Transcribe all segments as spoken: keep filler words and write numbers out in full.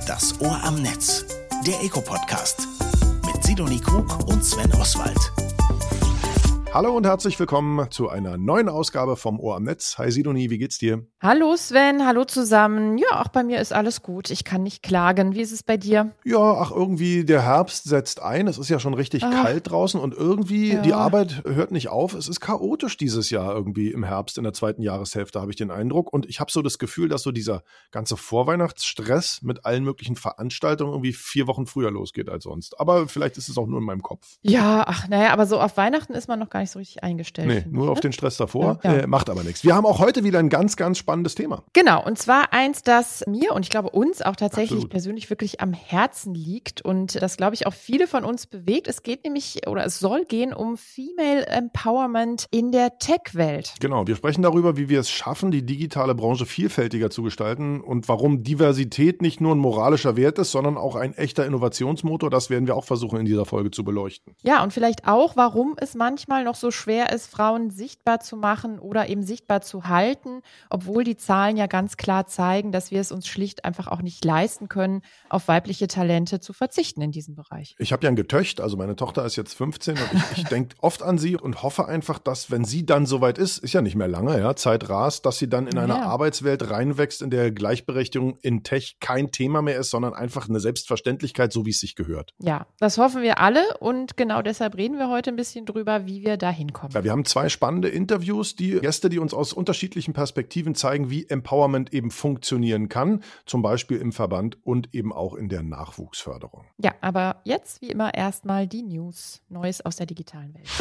Das Ohr am Netz, der Eco-Podcast mit Sidonie Krug und Sven Oswald. Hallo und herzlich willkommen zu einer neuen Ausgabe vom Ohr am Netz. Hi Sidonie, wie geht's dir? Hallo Sven, hallo zusammen. Ja, auch bei mir ist alles gut. Ich kann nicht klagen. Wie ist es bei dir? Ja, ach irgendwie der Herbst setzt ein. Es ist ja schon richtig ach. kalt draußen und irgendwie Ja. die Arbeit hört nicht auf. Es ist chaotisch dieses Jahr irgendwie im Herbst, in der zweiten Jahreshälfte habe ich den Eindruck. Und ich habe so das Gefühl, dass so dieser ganze Vorweihnachtsstress mit allen möglichen Veranstaltungen irgendwie vier Wochen früher losgeht als sonst. Aber vielleicht ist es auch nur in meinem Kopf. Ja, ach naja, aber so auf Weihnachten ist man noch gar nicht so richtig eingestellt. Nee, finde nur ich, auf ne? den Stress davor. Ja. Äh, macht aber nichts. Wir haben auch heute wieder ein ganz, ganz spannendes Thema. Genau, und zwar eins, das mir und ich glaube uns auch tatsächlich Absolut. persönlich wirklich am Herzen liegt und das, glaube ich, auch viele von uns bewegt. Es geht nämlich oder es soll gehen um Female Empowerment in der Tech-Welt. Genau, wir sprechen darüber, wie wir es schaffen, die digitale Branche vielfältiger zu gestalten und warum Diversität nicht nur ein moralischer Wert ist, sondern auch ein echter Innovationsmotor. Das werden wir auch versuchen, in dieser Folge zu beleuchten. Ja, und vielleicht auch, warum es manchmal noch so schwer ist, Frauen sichtbar zu machen oder eben sichtbar zu halten, obwohl die Zahlen ja ganz klar zeigen, dass wir es uns schlicht einfach auch nicht leisten können, auf weibliche Talente zu verzichten in diesem Bereich. Ich habe ja ein Getöcht, also meine Tochter ist jetzt fünfzehn und ich, ich denke oft an sie und hoffe einfach, dass, wenn sie dann soweit ist, ist ja nicht mehr lange, ja, Zeit rast, dass sie dann in eine Ja. Arbeitswelt reinwächst, in der Gleichberechtigung in Tech kein Thema mehr ist, sondern einfach eine Selbstverständlichkeit, so wie es sich gehört. Ja, das hoffen wir alle und genau deshalb reden wir heute ein bisschen drüber, wie wir da hinkommen. Ja, wir haben zwei spannende Interviews, die Gäste, die uns aus unterschiedlichen Perspektiven zeigen, wie Empowerment eben funktionieren kann, zum Beispiel im Verband und eben auch in der Nachwuchsförderung. Ja, aber jetzt wie immer erstmal die News, Neues aus der digitalen Welt.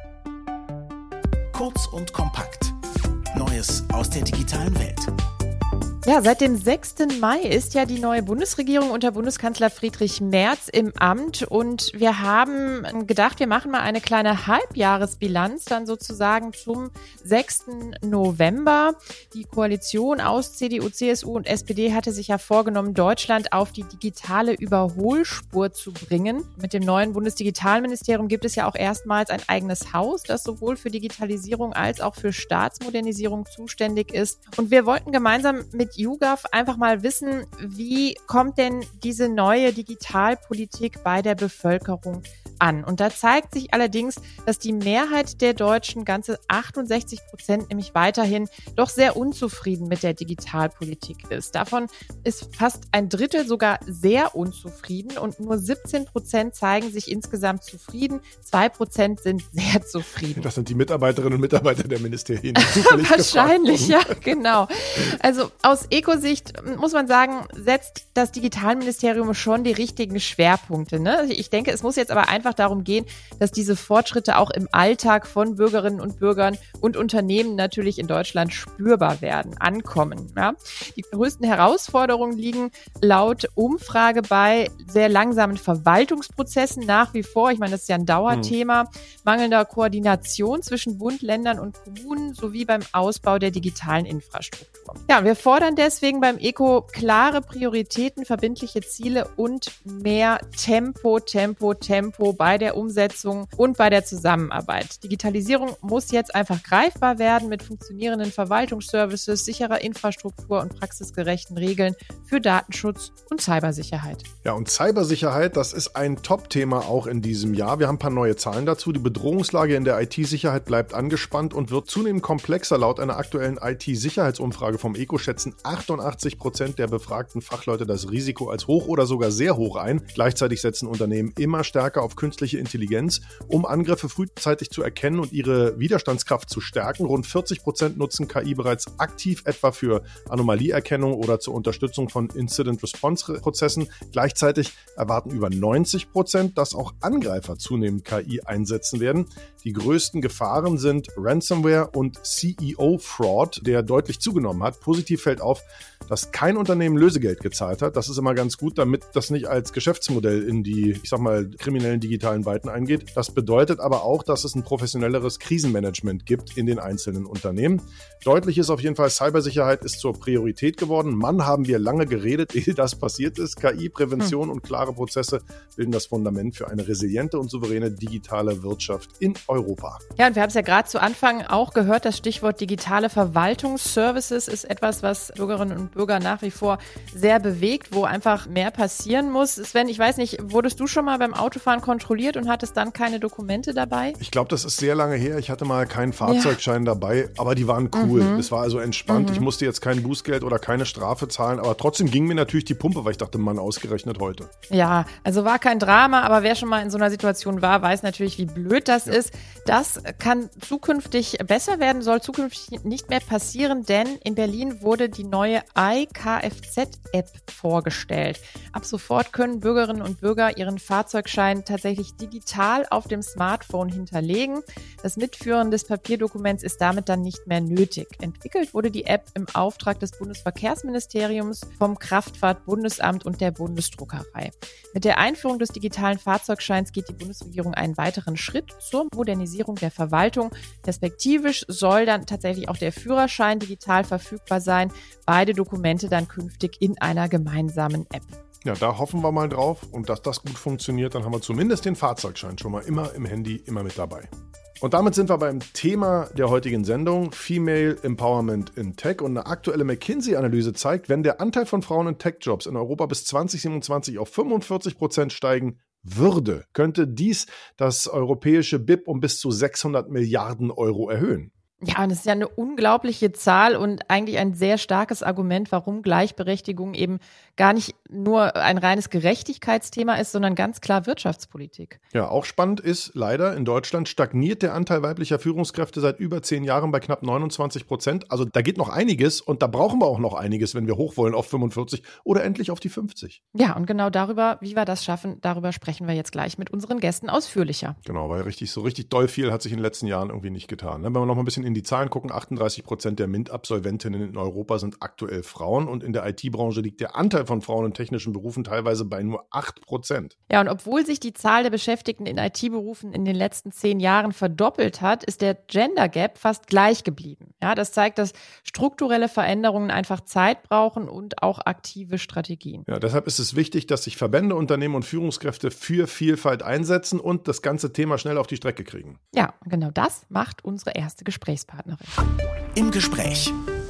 Kurz und kompakt. Neues aus der digitalen Welt. Ja, seit dem sechsten Mai ist ja die neue Bundesregierung unter Bundeskanzler Friedrich Merz im Amt und wir haben gedacht, wir machen mal eine kleine Halbjahresbilanz dann sozusagen zum sechsten November. Die Koalition aus C D U, C S U und S P D hatte sich ja vorgenommen, Deutschland auf die digitale Überholspur zu bringen. Mit dem neuen Bundesdigitalministerium gibt es ja auch erstmals ein eigenes Haus, das sowohl für Digitalisierung als auch für Staatsmodernisierung zuständig ist. Und wir wollten gemeinsam mit YouGov einfach mal wissen, wie kommt denn diese neue Digitalpolitik bei der Bevölkerung an? Und da zeigt sich allerdings, dass die Mehrheit der Deutschen, ganze achtundsechzig Prozent, nämlich weiterhin doch sehr unzufrieden mit der Digitalpolitik ist. Davon ist fast ein Drittel sogar sehr unzufrieden und nur siebzehn Prozent zeigen sich insgesamt zufrieden. Zwei Prozent sind sehr zufrieden. Das sind die Mitarbeiterinnen und Mitarbeiter der Ministerien, die zufällig Wahrscheinlich, ja, gefragt wurden. genau. Also aus Ökosicht muss man sagen, setzt das Digitalministerium schon die richtigen Schwerpunkte, ne? Ich denke, es muss jetzt aber einfach darum gehen, dass diese Fortschritte auch im Alltag von Bürgerinnen und Bürgern und Unternehmen natürlich in Deutschland spürbar werden, ankommen. Ja? Die größten Herausforderungen liegen laut Umfrage bei sehr langsamen Verwaltungsprozessen nach wie vor. Ich meine, das ist ja ein Dauerthema. Hm. Mangelnder Koordination zwischen Bund, Ländern und Kommunen sowie beim Ausbau der digitalen Infrastruktur. Ja, wir fordern deswegen beim Eco klare Prioritäten, verbindliche Ziele und mehr Tempo, Tempo, Tempo bei der Umsetzung und bei der Zusammenarbeit. Digitalisierung muss jetzt einfach greifbar werden mit funktionierenden Verwaltungsservices, sicherer Infrastruktur und praxisgerechten Regeln für Datenschutz und Cybersicherheit. Ja, und Cybersicherheit, das ist ein Top-Thema auch in diesem Jahr. Wir haben ein paar neue Zahlen dazu. Die Bedrohungslage in der I T-Sicherheit bleibt angespannt und wird zunehmend komplexer. Laut einer aktuellen I T-Sicherheitsumfrage vom Eco schätzen achtundachtzig Prozent der befragten Fachleute das Risiko als hoch oder sogar sehr hoch ein. Gleichzeitig setzen Unternehmen immer stärker auf künstliche Intelligenz, um Angriffe frühzeitig zu erkennen und ihre Widerstandskraft zu stärken. Rund vierzig Prozent nutzen K I bereits aktiv, etwa für Anomalieerkennung oder zur Unterstützung von Incident-Response-Prozessen. Gleichzeitig erwarten über neunzig Prozent, dass auch Angreifer zunehmend K I einsetzen werden. Die größten Gefahren sind Ransomware und C E O-Fraud, der deutlich zugenommen hat. Positiv fällt auf, dass kein Unternehmen Lösegeld gezahlt hat. Das ist immer ganz gut, damit das nicht als Geschäftsmodell in die, ich sag mal, kriminellen digitalen Weiten eingeht. Das bedeutet aber auch, dass es ein professionelleres Krisenmanagement gibt in den einzelnen Unternehmen. Deutlich ist auf jeden Fall, Cybersicherheit ist zur Priorität geworden. Mann, haben wir lange geredet, ehe das passiert ist. K I-Prävention hm. und klare Prozesse bilden das Fundament für eine resiliente und souveräne digitale Wirtschaft in Europa. Ja, und wir haben es ja gerade zu Anfang auch gehört, das Stichwort digitale Verwaltungsservices ist etwas, was Bürgerinnen und Bürger nach wie vor sehr bewegt, wo einfach mehr passieren muss. Sven, ich weiß nicht, wurdest du schon mal beim Autofahren kontrolliert und hattest dann keine Dokumente dabei? Ich glaube, das ist sehr lange her. Ich hatte mal keinen Fahrzeugschein ja. dabei, aber die waren cool. Mhm. Es war also entspannt. Mhm. Ich musste jetzt kein Bußgeld oder keine Strafe zahlen, aber trotzdem ging mir natürlich die Pumpe, weil ich dachte, Mann, ausgerechnet heute. Ja, also war kein Drama, aber wer schon mal in so einer Situation war, weiß natürlich, wie blöd das ja. ist. Das kann zukünftig besser werden, soll zukünftig nicht mehr passieren, denn in Berlin wurde die neue iKFZ-App vorgestellt. Ab sofort können Bürgerinnen und Bürger ihren Fahrzeugschein tatsächlich digital auf dem Smartphone hinterlegen. Das Mitführen des Papierdokuments ist damit dann nicht mehr nötig. Entwickelt wurde die App im Auftrag des Bundesverkehrsministeriums, vom Kraftfahrtbundesamt und der Bundesdruckerei. Mit der Einführung des digitalen Fahrzeugscheins geht die Bundesregierung einen weiteren Schritt zur Modernisierung der Verwaltung. Perspektivisch soll dann tatsächlich auch der Führerschein digital verfügbar sein. Beide Dokumente dann künftig in einer gemeinsamen App. Ja, da hoffen wir mal drauf. Und dass das gut funktioniert, dann haben wir zumindest den Fahrzeugschein schon mal immer im Handy, immer mit dabei. Und damit sind wir beim Thema der heutigen Sendung, Female Empowerment in Tech. Und eine aktuelle McKinsey-Analyse zeigt, wenn der Anteil von Frauen in Tech-Jobs in Europa bis zwanzig siebenundzwanzig auf fünfundvierzig Prozent steigen würde, könnte dies das europäische B I P um bis zu sechshundert Milliarden Euro erhöhen. Ja, und das ist ja eine unglaubliche Zahl und eigentlich ein sehr starkes Argument, warum Gleichberechtigung eben gar nicht nur ein reines Gerechtigkeitsthema ist, sondern ganz klar Wirtschaftspolitik. Ja, auch spannend ist leider, in Deutschland stagniert der Anteil weiblicher Führungskräfte seit über zehn Jahren bei knapp neunundzwanzig Prozent. Also da geht noch einiges und da brauchen wir auch noch einiges, wenn wir hoch wollen auf fünfundvierzig oder endlich auf die fünfzig. Ja, und genau darüber, wie wir das schaffen, darüber sprechen wir jetzt gleich mit unseren Gästen ausführlicher. Genau, weil richtig so richtig doll viel hat sich in den letzten Jahren irgendwie nicht getan. Wenn wir noch mal ein bisschen in die Zahlen gucken, achtunddreißig Prozent der MINT-Absolventinnen in Europa sind aktuell Frauen und in der I T-Branche liegt der Anteil von Frauen in technischen Berufen teilweise bei nur acht Prozent. Ja, und obwohl sich die Zahl der Beschäftigten in I T-Berufen in den letzten zehn Jahren verdoppelt hat, ist der Gender Gap fast gleich geblieben. Ja, das zeigt, dass strukturelle Veränderungen einfach Zeit brauchen und auch aktive Strategien. Ja, deshalb ist es wichtig, dass sich Verbände, Unternehmen und Führungskräfte für Vielfalt einsetzen und das ganze Thema schnell auf die Strecke kriegen. Ja, genau das macht unsere erste Gesprächspartnerin. Im Gespräch.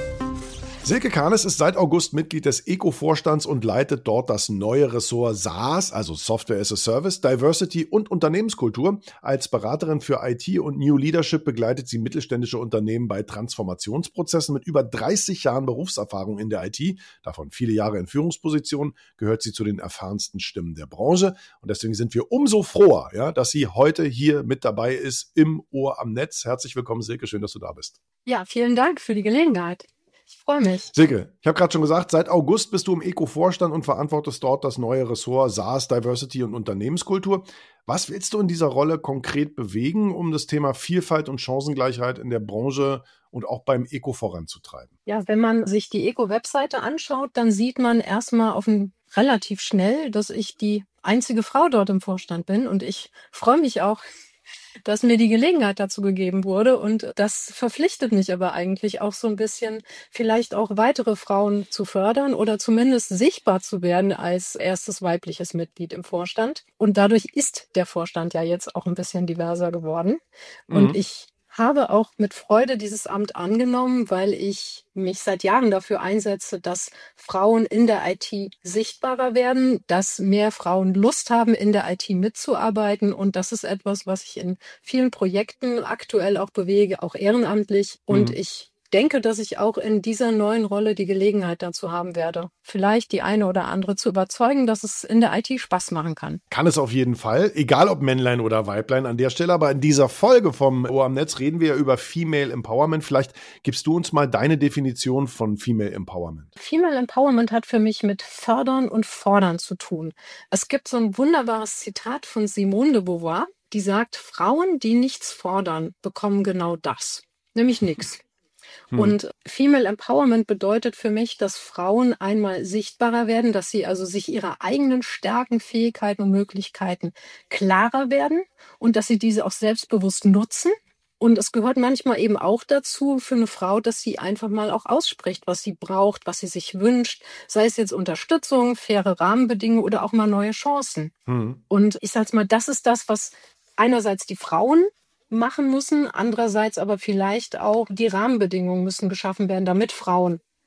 Silke Kahnes ist seit August Mitglied des ECO-Vorstands und leitet dort das neue Ressort SaaS, also Software as a Service, Diversity und Unternehmenskultur. Als Beraterin für I T und New Leadership begleitet sie mittelständische Unternehmen bei Transformationsprozessen. Mit über dreißig Jahren Berufserfahrung in der I T, davon viele Jahre in Führungspositionen, gehört sie zu den erfahrensten Stimmen der Branche. Und deswegen sind wir umso froher, ja, dass sie heute hier mit dabei ist im Ohr am Netz. Herzlich willkommen, Silke, schön, dass du da bist. Ja, vielen Dank für die Gelegenheit. Ich freue mich. Silke, ich habe gerade schon gesagt, seit August bist du im ECO-Vorstand und verantwortest dort das neue Ressort SaaS, Diversity und Unternehmenskultur. Was willst du in dieser Rolle konkret bewegen, um das Thema Vielfalt und Chancengleichheit in der Branche und auch beim ECO voranzutreiben? Ja, wenn man sich die ECO-Webseite anschaut, dann sieht man erstmal auf ein relativ schnell, dass ich die einzige Frau dort im Vorstand bin. Und ich freue mich auch, dass mir die Gelegenheit dazu gegeben wurde. Und das verpflichtet mich aber eigentlich auch so ein bisschen, vielleicht auch weitere Frauen zu fördern oder zumindest sichtbar zu werden als erstes weibliches Mitglied im Vorstand. Und dadurch ist der Vorstand ja jetzt auch ein bisschen diverser geworden. Und mhm. ich habe auch mit Freude dieses Amt angenommen, weil ich mich seit Jahren dafür einsetze, dass Frauen in der I T sichtbarer werden, dass mehr Frauen Lust haben, in der I T mitzuarbeiten. Und das ist etwas, was ich in vielen Projekten aktuell auch bewege, auch ehrenamtlich. Und mhm. ich denke, dass ich auch in dieser neuen Rolle die Gelegenheit dazu haben werde, vielleicht die eine oder andere zu überzeugen, dass es in der I T Spaß machen kann. Kann es auf jeden Fall, egal ob Männlein oder Weiblein an der Stelle. Aber in dieser Folge vom Ohr am Netz reden wir ja über Female Empowerment. Vielleicht gibst du uns mal deine Definition von Female Empowerment. Female Empowerment hat für mich mit Fördern und Fordern zu tun. Es gibt so ein wunderbares Zitat von Simone de Beauvoir, die sagt, Frauen, die nichts fordern, bekommen genau das, nämlich nichts. Hm. Und Female Empowerment bedeutet für mich, dass Frauen einmal sichtbarer werden, dass sie also sich ihrer eigenen Stärken, Fähigkeiten und Möglichkeiten klarer werden und dass sie diese auch selbstbewusst nutzen. Und es gehört manchmal eben auch dazu für eine Frau, dass sie einfach mal auch ausspricht, was sie braucht, was sie sich wünscht, sei es jetzt Unterstützung, faire Rahmenbedingungen oder auch mal neue Chancen. Hm. Und ich sage mal, das ist das, was einerseits die Frauen machen müssen, andererseits aber vielleicht auch die Rahmenbedingungen müssen geschaffen werden, damit Frauen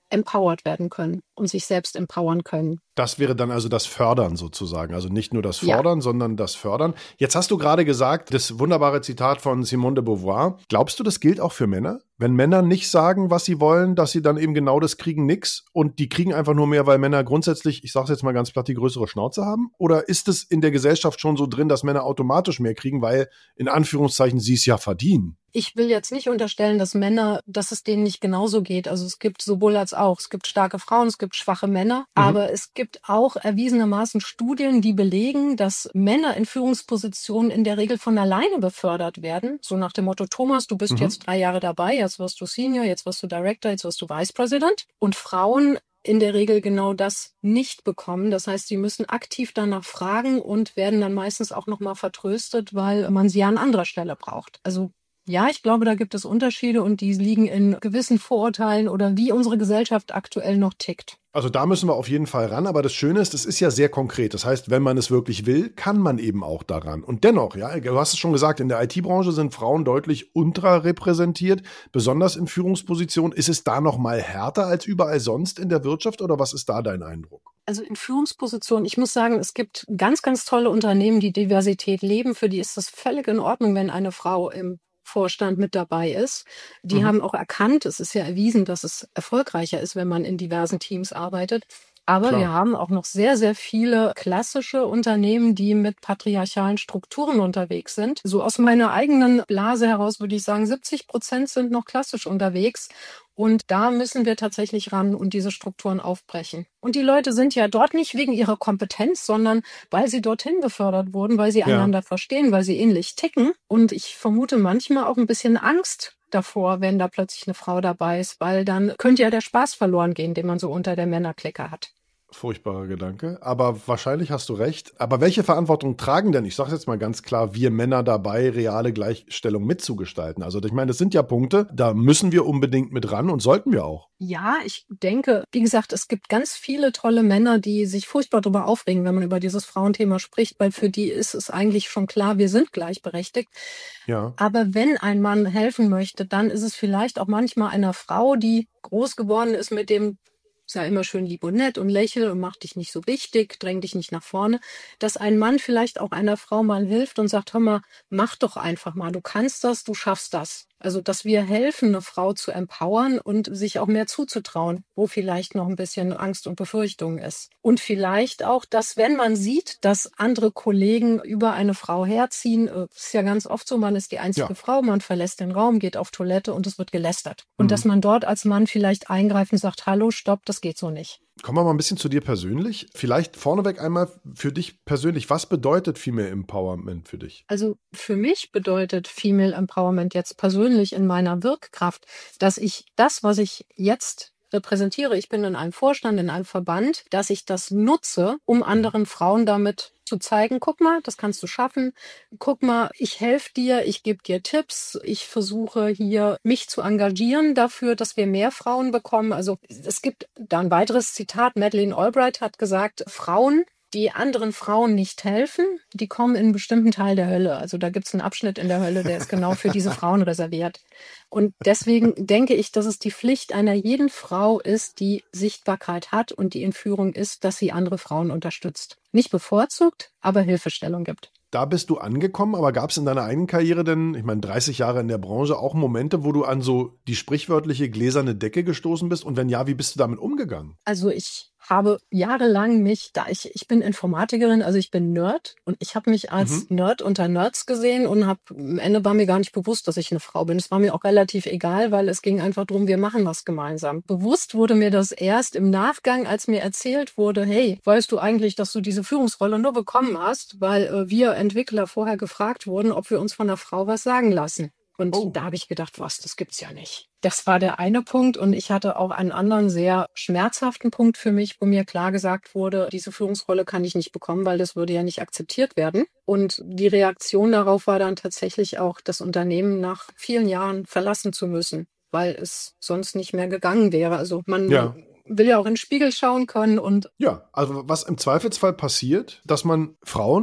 empowered werden können und sich selbst empowern können. Das wäre dann also das Fördern sozusagen. Also nicht nur das Ja. Fordern, sondern das Fördern. Jetzt hast du gerade gesagt, das wunderbare Zitat von Simone de Beauvoir. Glaubst du, das gilt auch für Männer? Wenn Männer nicht sagen, was sie wollen, dass sie dann eben genau das kriegen, nix. Und die kriegen einfach nur mehr, weil Männer grundsätzlich, ich sag's jetzt mal ganz platt, die größere Schnauze haben? Oder ist es in der Gesellschaft schon so drin, dass Männer automatisch mehr kriegen, weil in Anführungszeichen sie es ja verdienen? Ich will jetzt nicht unterstellen, dass Männer, dass es denen nicht genauso geht. Also es gibt sowohl als auch. Es gibt starke Frauen, es gibt schwache Männer. Mhm. Aber es gibt auch erwiesenermaßen Studien, die belegen, dass Männer in Führungspositionen in der Regel von alleine befördert werden. So nach dem Motto, Thomas, du bist Mhm. jetzt drei Jahre dabei, jetzt wirst du Senior, jetzt wirst du Director, jetzt wirst du Vice President. Und Frauen in der Regel genau das nicht bekommen. Das heißt, sie müssen aktiv danach fragen und werden dann meistens auch nochmal vertröstet, weil man sie ja an anderer Stelle braucht. Also ja, ich glaube, da gibt es Unterschiede und die liegen in gewissen Vorurteilen oder wie unsere Gesellschaft aktuell noch tickt. Also da müssen wir auf jeden Fall ran, aber das Schöne ist, es ist ja sehr konkret. Das heißt, wenn man es wirklich will, kann man eben auch daran. Und dennoch, ja, du hast es schon gesagt, in der I T-Branche sind Frauen deutlich unterrepräsentiert, besonders in Führungspositionen. Ist es da noch mal härter als überall sonst in der Wirtschaft oder was ist da dein Eindruck? Also in Führungspositionen, ich muss sagen, es gibt ganz, ganz tolle Unternehmen, die Diversität leben. Für die ist das völlig in Ordnung, wenn eine Frau im Vorstand mit dabei ist. Die Mhm. haben auch erkannt, es ist ja erwiesen, dass es erfolgreicher ist, wenn man in diversen Teams arbeitet. Aber Klar. wir haben auch noch sehr, sehr viele klassische Unternehmen, die mit patriarchalen Strukturen unterwegs sind. So aus meiner eigenen Blase heraus würde ich sagen, siebzig Prozent sind noch klassisch unterwegs. Und da müssen wir tatsächlich ran und diese Strukturen aufbrechen. Und die Leute sind ja dort nicht wegen ihrer Kompetenz, sondern weil sie dorthin befördert wurden, weil sie Ja. einander verstehen, weil sie ähnlich ticken. Und ich vermute manchmal auch ein bisschen Angst davor, wenn da plötzlich eine Frau dabei ist, weil dann könnte ja der Spaß verloren gehen, den man so unter der Männerklicke hat. Furchtbarer Gedanke, aber wahrscheinlich hast du recht. Aber welche Verantwortung tragen denn, ich sage jetzt mal ganz klar, wir Männer dabei, reale Gleichstellung mitzugestalten? Also ich meine, das sind ja Punkte, da müssen wir unbedingt mit ran und sollten wir auch. Ja, ich denke, wie gesagt, es gibt ganz viele tolle Männer, die sich furchtbar darüber aufregen, wenn man über dieses Frauenthema spricht, weil für die ist es eigentlich schon klar, wir sind gleichberechtigt. Ja. Aber wenn ein Mann helfen möchte, dann ist es vielleicht auch manchmal einer Frau, die groß geworden ist mit dem, sei immer schön lieb und nett und lächel und mach dich nicht so wichtig, dräng dich nicht nach vorne, dass ein Mann vielleicht auch einer Frau mal hilft und sagt, hör mal, mach doch einfach mal, du kannst das, du schaffst das. Also, dass wir helfen, eine Frau zu empowern und sich auch mehr zuzutrauen, wo vielleicht noch ein bisschen Angst und Befürchtung ist. Und vielleicht auch, dass wenn man sieht, dass andere Kollegen über eine Frau herziehen, äh, ist ja ganz oft so, man ist die einzige Ja. Frau, man verlässt den Raum, geht auf Toilette und es wird gelästert. Und Mhm. dass man dort als Mann vielleicht eingreift und sagt, hallo, stopp, das geht so nicht. Kommen wir mal ein bisschen zu dir persönlich. Vielleicht vorneweg einmal für dich persönlich, was bedeutet Female Empowerment für dich? Also für mich bedeutet Female Empowerment jetzt persönlich in meiner Wirkkraft, dass ich das, was ich jetzt repräsentiere, ich bin in einem Vorstand, in einem Verband, dass ich das nutze, um anderen Frauen damit zu zeigen, guck mal, das kannst du schaffen, guck mal, ich helfe dir, ich gebe dir Tipps, ich versuche hier mich zu engagieren dafür, dass wir mehr Frauen bekommen. Also es gibt da ein weiteres Zitat, Madeleine Albright hat gesagt, Frauen, die anderen Frauen nicht helfen, die kommen in einen bestimmten Teil der Hölle. Also da gibt es einen Abschnitt in der Hölle, der ist genau für diese Frauen reserviert. Und deswegen denke ich, dass es die Pflicht einer jeden Frau ist, die Sichtbarkeit hat und die in Führung ist, dass sie andere Frauen unterstützt. Nicht bevorzugt, aber Hilfestellung gibt. Da bist du angekommen, aber gab es in deiner eigenen Karriere denn, ich meine, dreißig Jahre in der Branche, auch Momente, wo du an so die sprichwörtliche gläserne Decke gestoßen bist? Und wenn ja, wie bist du damit umgegangen? Also ich habe jahrelang mich, da ich, ich bin Informatikerin, also ich bin Nerd und ich habe mich als Mhm. Nerd unter Nerds gesehen und habe, am Ende war mir gar nicht bewusst, dass ich eine Frau bin. Es war mir auch relativ egal, weil es ging einfach darum, wir machen was gemeinsam. Bewusst wurde mir das erst im Nachgang, als mir erzählt wurde, hey, weißt du eigentlich, dass du diese Führungsrolle nur bekommen hast, weil äh, wir Entwickler vorher gefragt wurden, ob wir uns von einer Frau was sagen lassen. Und Oh. da habe ich gedacht, was, das gibt's ja nicht. Das war der eine Punkt und ich hatte auch einen anderen sehr schmerzhaften Punkt für mich, wo mir klar gesagt wurde, diese Führungsrolle kann ich nicht bekommen, weil das würde ja nicht akzeptiert werden. Und die Reaktion darauf war dann tatsächlich auch, das Unternehmen nach vielen Jahren verlassen zu müssen, weil es sonst nicht mehr gegangen wäre. Also man Ja. will ja auch in den Spiegel schauen können und Ja, also was im Zweifelsfall passiert, dass man Frauen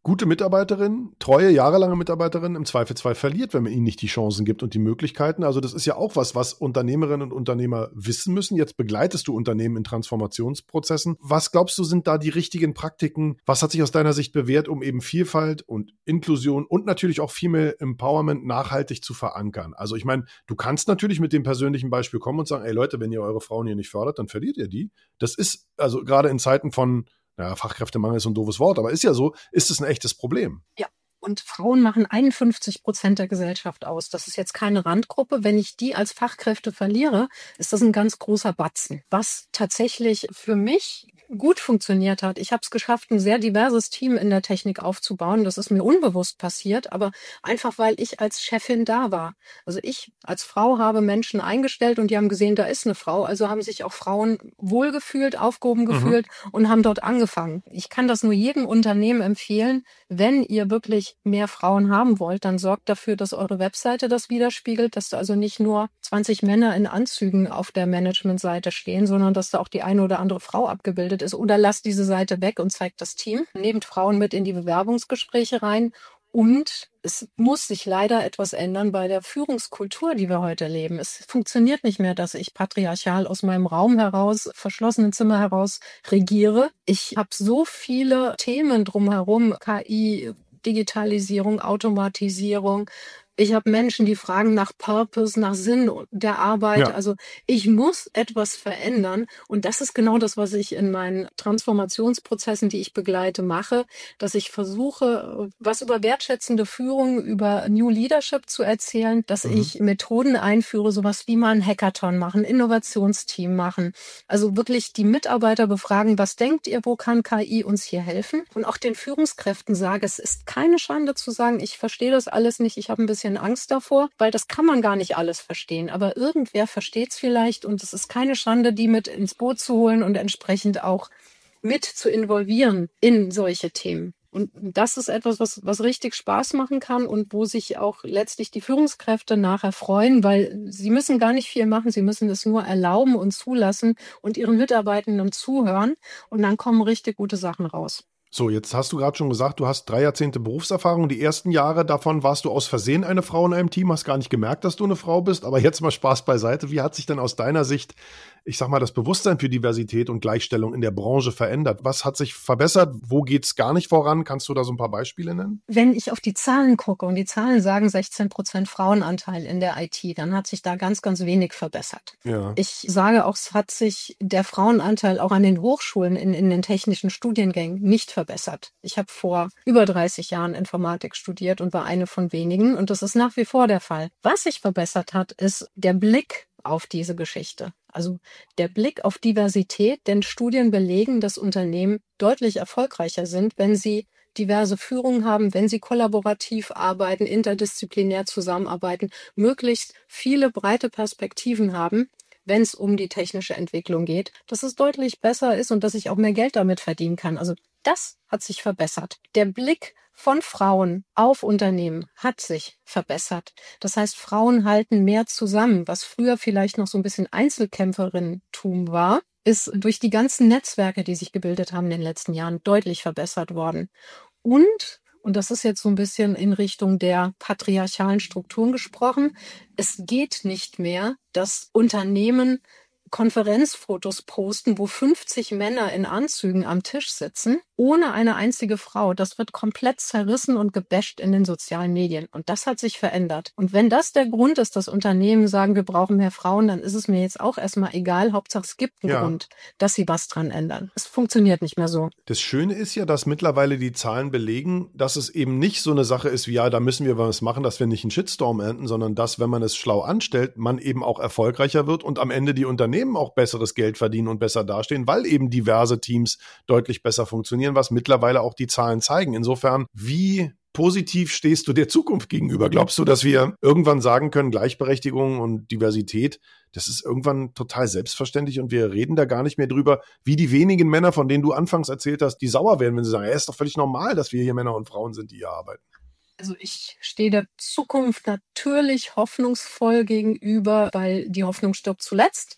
gute Mitarbeiterin, treue, jahrelange Mitarbeiterin im Zweifelsfall verliert, wenn man ihnen nicht die Chancen gibt und die Möglichkeiten. Also das ist ja auch was, was Unternehmerinnen und Unternehmer wissen müssen. Jetzt begleitest du Unternehmen in Transformationsprozessen. Was glaubst du, sind da die richtigen Praktiken? Was hat sich aus deiner Sicht bewährt, um eben Vielfalt und Inklusion und natürlich auch Female Empowerment nachhaltig zu verankern? Also ich meine, du kannst natürlich mit dem persönlichen Beispiel kommen und sagen, ey Leute, wenn ihr eure Frauen hier nicht fördert, dann verliert ihr die. Das ist also gerade in Zeiten von Ja, Fachkräftemangel ist so ein doofes Wort, aber ist ja so, ist es ein echtes Problem. Ja. Und Frauen machen einundfünfzig Prozent der Gesellschaft aus. Das ist jetzt keine Randgruppe. Wenn ich die als Fachkräfte verliere, ist das ein ganz großer Batzen. Was tatsächlich für mich gut funktioniert hat. Ich habe es geschafft, ein sehr diverses Team in der Technik aufzubauen. Das ist mir unbewusst passiert, aber einfach, weil ich als Chefin da war. Also ich als Frau habe Menschen eingestellt und die haben gesehen, da ist eine Frau. Also haben sich auch Frauen wohlgefühlt, aufgehoben gefühlt mhm. und haben dort angefangen. Ich kann das nur jedem Unternehmen empfehlen. Wenn ihr wirklich mehr Frauen haben wollt, dann sorgt dafür, dass eure Webseite das widerspiegelt, dass da also nicht nur zwanzig Männer in Anzügen auf der Managementseite stehen, sondern dass da auch die eine oder andere Frau abgebildet ist. Oder lasst diese Seite weg und zeigt das Team. Nehmt Frauen mit in die Bewerbungsgespräche rein. Und es muss sich leider etwas ändern bei der Führungskultur, die wir heute leben. Es funktioniert nicht mehr, dass ich patriarchal aus meinem Raum heraus, verschlossenen Zimmer heraus regiere. Ich habe so viele Themen drumherum, K I, Digitalisierung, Automatisierung. Ich habe Menschen, die fragen nach Purpose, nach Sinn der Arbeit. Ja. Also ich muss etwas verändern. Und das ist genau das, was ich in meinen Transformationsprozessen, die ich begleite, mache, dass ich versuche, was über wertschätzende Führung, über New Leadership zu erzählen, dass mhm. ich Methoden einführe, sowas wie mal ein Hackathon machen, Innovationsteam machen. Also wirklich die Mitarbeiter befragen, was denkt ihr, wo kann K I uns hier helfen? Und auch den Führungskräften sage, es ist keine Schande zu sagen, ich verstehe das alles nicht, ich habe ein bisschen Angst davor, weil das kann man gar nicht alles verstehen. Aber irgendwer versteht es vielleicht und es ist keine Schande, die mit ins Boot zu holen und entsprechend auch mit zu involvieren in solche Themen. Und das ist etwas, was, was richtig Spaß machen kann und wo sich auch letztlich die Führungskräfte nachher freuen, weil sie müssen gar nicht viel machen, sie müssen es nur erlauben und zulassen und ihren Mitarbeitenden zuhören und dann kommen richtig gute Sachen raus. So, jetzt hast du gerade schon gesagt, du hast drei Jahrzehnte Berufserfahrung. Die ersten Jahre davon warst du aus Versehen eine Frau in einem Team, hast gar nicht gemerkt, dass du eine Frau bist. Aber jetzt mal Spaß beiseite. Wie hat sich denn aus deiner Sicht, ich sag mal, das Bewusstsein für Diversität und Gleichstellung in der Branche verändert? Was hat sich verbessert? Wo geht's gar nicht voran? Kannst du da so ein paar Beispiele nennen? Wenn ich auf die Zahlen gucke und die Zahlen sagen sechzehn Prozent Frauenanteil in der I T, dann hat sich da ganz, ganz wenig verbessert. Ja. Ich sage auch, es hat sich der Frauenanteil auch an den Hochschulen in, in den technischen Studiengängen nicht verbessert. Verbessert. Ich habe vor über dreißig Jahren Informatik studiert und war eine von wenigen und das ist nach wie vor der Fall. Was sich verbessert hat, ist der Blick auf diese Geschichte. Also der Blick auf Diversität, denn Studien belegen, dass Unternehmen deutlich erfolgreicher sind, wenn sie diverse Führung haben, wenn sie kollaborativ arbeiten, interdisziplinär zusammenarbeiten, möglichst viele breite Perspektiven haben, wenn es um die technische Entwicklung geht, dass es deutlich besser ist und dass ich auch mehr Geld damit verdienen kann. Also das hat sich verbessert. Der Blick von Frauen auf Unternehmen hat sich verbessert. Das heißt, Frauen halten mehr zusammen, was früher vielleicht noch so ein bisschen Einzelkämpferinnentum war, ist durch die ganzen Netzwerke, die sich gebildet haben in den letzten Jahren, deutlich verbessert worden. Und Und das ist jetzt so ein bisschen in Richtung der patriarchalen Strukturen gesprochen. Es geht nicht mehr, dass Unternehmen Konferenzfotos posten, wo fünfzig Männer in Anzügen am Tisch sitzen, ohne eine einzige Frau. Das wird komplett zerrissen und gebasht in den sozialen Medien. Und das hat sich verändert. Und wenn das der Grund ist, dass Unternehmen sagen, wir brauchen mehr Frauen, dann ist es mir jetzt auch erstmal egal. Hauptsache, es gibt einen ja. Grund, dass sie was dran ändern. Es funktioniert nicht mehr so. Das Schöne ist ja, dass mittlerweile die Zahlen belegen, dass es eben nicht so eine Sache ist wie, ja, da müssen wir was machen, dass wir nicht einen Shitstorm ernten, sondern dass, wenn man es schlau anstellt, man eben auch erfolgreicher wird und am Ende die Unternehmen auch besseres Geld verdienen und besser dastehen, weil eben diverse Teams deutlich besser funktionieren, was mittlerweile auch die Zahlen zeigen. Insofern, wie positiv stehst du der Zukunft gegenüber? Glaubst du, dass wir irgendwann sagen können, Gleichberechtigung und Diversität, das ist irgendwann total selbstverständlich und wir reden da gar nicht mehr drüber, wie die wenigen Männer, von denen du anfangs erzählt hast, die sauer werden, wenn sie sagen, ja, ist doch völlig normal, dass wir hier Männer und Frauen sind, die hier arbeiten. Also ich stehe der Zukunft natürlich hoffnungsvoll gegenüber, weil die Hoffnung stirbt zuletzt.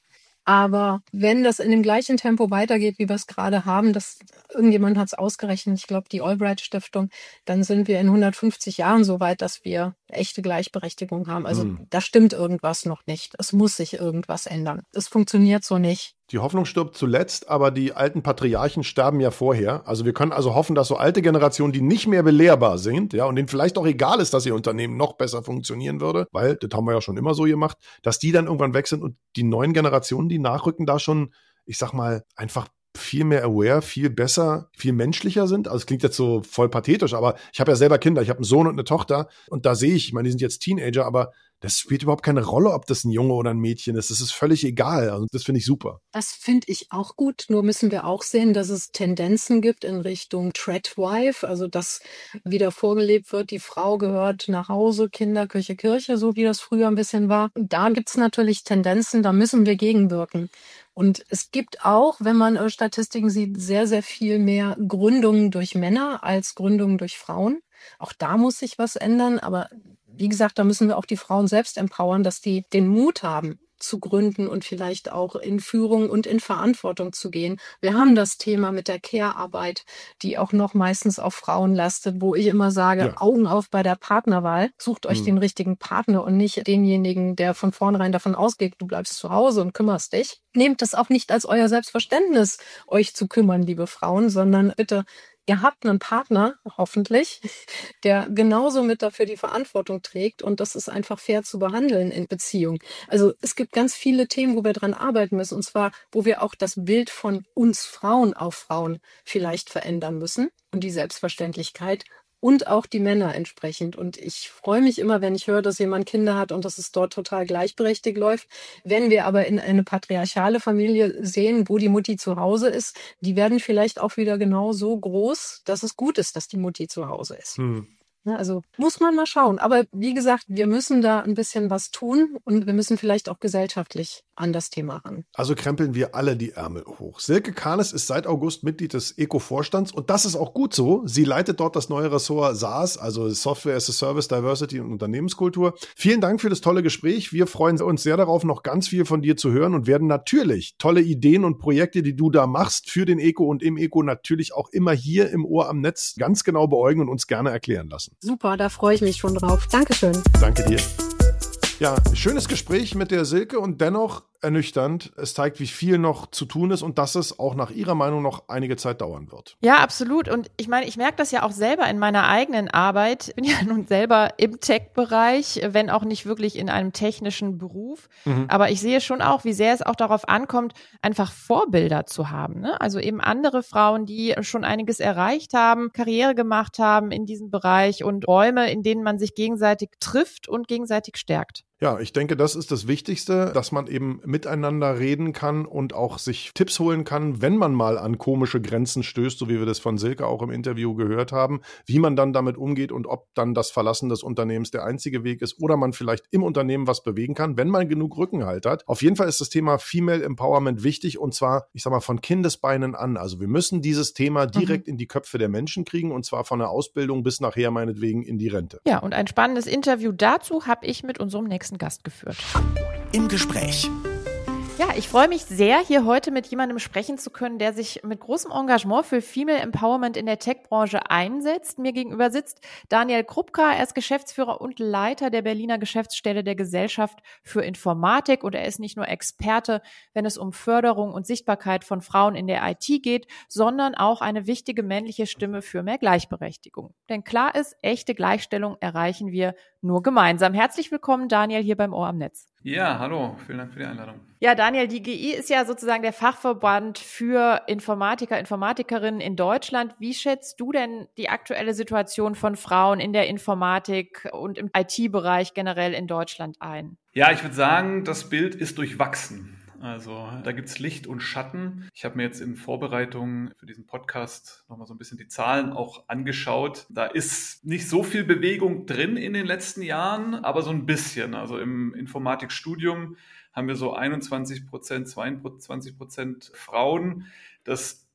Aber wenn das in dem gleichen Tempo weitergeht, wie wir es gerade haben, das, irgendjemand hat es ausgerechnet, ich glaube die Albright Stiftung, dann sind wir in hundertfünfzig Jahren so weit, dass wir echte Gleichberechtigung haben. Also Hm. da stimmt irgendwas noch nicht. Es muss sich irgendwas ändern. Es funktioniert so nicht. Die Hoffnung stirbt zuletzt, aber die alten Patriarchen sterben ja vorher. Also wir können also hoffen, dass so alte Generationen, die nicht mehr belehrbar sind, ja, und denen vielleicht auch egal ist, dass ihr Unternehmen noch besser funktionieren würde, weil das haben wir ja schon immer so gemacht, dass die dann irgendwann weg sind und die neuen Generationen, die nachrücken, da schon, ich sag mal, einfach viel mehr aware, viel besser, viel menschlicher sind. Also es klingt jetzt so voll pathetisch, aber ich habe ja selber Kinder. Ich habe einen Sohn und eine Tochter und da sehe ich, ich meine, die sind jetzt Teenager, aber das spielt überhaupt keine Rolle, ob das ein Junge oder ein Mädchen ist. Das ist völlig egal. Also das finde ich super. Das finde ich auch gut. Nur müssen wir auch sehen, dass es Tendenzen gibt in Richtung Tradwife, also dass wieder vorgelebt wird, die Frau gehört nach Hause, Kinder, Küche, Kirche, so wie das früher ein bisschen war. Und da gibt es natürlich Tendenzen, da müssen wir gegenwirken. Und es gibt auch, wenn man äh, Statistiken sieht, sehr, sehr viel mehr Gründungen durch Männer als Gründungen durch Frauen. Auch da muss sich was ändern, aber wie gesagt, da müssen wir auch die Frauen selbst empowern, dass die den Mut haben, zu gründen und vielleicht auch in Führung und in Verantwortung zu gehen. Wir haben das Thema mit der Care-Arbeit, die auch noch meistens auf Frauen lastet, wo ich immer sage, Ja. Augen auf bei der Partnerwahl. Sucht euch Hm. den richtigen Partner und nicht denjenigen, der von vornherein davon ausgeht, du bleibst zu Hause und kümmerst dich. Nehmt es auch nicht als euer Selbstverständnis, euch zu kümmern, liebe Frauen, sondern bitte, ihr habt einen Partner, hoffentlich, der genauso mit dafür die Verantwortung trägt und das ist einfach fair zu behandeln in Beziehung. Also es gibt ganz viele Themen, wo wir dran arbeiten müssen und zwar, wo wir auch das Bild von uns Frauen auf Frauen vielleicht verändern müssen und die Selbstverständlichkeit und auch die Männer entsprechend. Und ich freue mich immer, wenn ich höre, dass jemand Kinder hat und dass es dort total gleichberechtigt läuft. Wenn wir aber in eine patriarchale Familie sehen, wo die Mutti zu Hause ist, die werden vielleicht auch wieder genau so groß, dass es gut ist, dass die Mutti zu Hause ist. Hm. Ne, also muss man mal schauen. Aber wie gesagt, wir müssen da ein bisschen was tun und wir müssen vielleicht auch gesellschaftlich an das Thema ran. Also krempeln wir alle die Ärmel hoch. Silke Kahnes ist seit August Mitglied des Eco-Vorstands und das ist auch gut so. Sie leitet dort das neue Ressort SaaS, also Software as a Service, Diversity und Unternehmenskultur. Vielen Dank für das tolle Gespräch. Wir freuen uns sehr darauf, noch ganz viel von dir zu hören und werden natürlich tolle Ideen und Projekte, die du da machst für den Eco und im Eco natürlich auch immer hier im Ohr am Netz ganz genau beäugen und uns gerne erklären lassen. Super, da freue ich mich schon drauf. Dankeschön. Danke dir. Ja, schönes Gespräch mit der Silke und dennoch ernüchternd. Es zeigt, wie viel noch zu tun ist und dass es auch nach ihrer Meinung noch einige Zeit dauern wird. Ja, absolut. Und ich meine, ich merke das ja auch selber in meiner eigenen Arbeit. Ich bin ja nun selber im Tech-Bereich, wenn auch nicht wirklich in einem technischen Beruf. Mhm. Aber ich sehe schon auch, wie sehr es auch darauf ankommt, einfach Vorbilder zu haben. Ne? Also eben andere Frauen, die schon einiges erreicht haben, Karriere gemacht haben in diesem Bereich und Räume, in denen man sich gegenseitig trifft und gegenseitig stärkt. Ja, ich denke, das ist das Wichtigste, dass man eben miteinander reden kann und auch sich Tipps holen kann, wenn man mal an komische Grenzen stößt, so wie wir das von Silke auch im Interview gehört haben, wie man dann damit umgeht und ob dann das Verlassen des Unternehmens der einzige Weg ist oder man vielleicht im Unternehmen was bewegen kann, wenn man genug Rückenhalt hat. Auf jeden Fall ist das Thema Female Empowerment wichtig und zwar, ich sag mal, von Kindesbeinen an. Also wir müssen dieses Thema direkt mhm. in die Köpfe der Menschen kriegen und zwar von der Ausbildung bis nachher meinetwegen in die Rente. Ja, und ein spannendes Interview dazu habe ich mit unserem nächsten Gast geführt. Im Gespräch. Ja, ich freue mich sehr, hier heute mit jemandem sprechen zu können, der sich mit großem Engagement für Female Empowerment in der Tech-Branche einsetzt. Mir gegenüber sitzt Daniel Krupka. Er ist Geschäftsführer und Leiter der Berliner Geschäftsstelle der Gesellschaft für Informatik. Und er ist nicht nur Experte, wenn es um Förderung und Sichtbarkeit von Frauen in der I T geht, sondern auch eine wichtige männliche Stimme für mehr Gleichberechtigung. Denn klar ist, echte Gleichstellung erreichen wir nur gemeinsam. Herzlich willkommen, Daniel, hier beim Ohr am Netz. Ja, hallo, vielen Dank für die Einladung. Ja, Daniel, die G I ist ja sozusagen der Fachverband für Informatiker, Informatikerinnen in Deutschland. Wie schätzt du denn die aktuelle Situation von Frauen in der Informatik und im I T-Bereich generell in Deutschland ein? Ja, ich würde sagen, das Bild ist durchwachsen. Also da gibt es Licht und Schatten. Ich habe mir jetzt in Vorbereitung für diesen Podcast nochmal so ein bisschen die Zahlen auch angeschaut. Da ist nicht so viel Bewegung drin in den letzten Jahren, aber so ein bisschen. Also im Informatikstudium haben wir so einundzwanzig Prozent, zweiundzwanzig Prozent Frauen. Das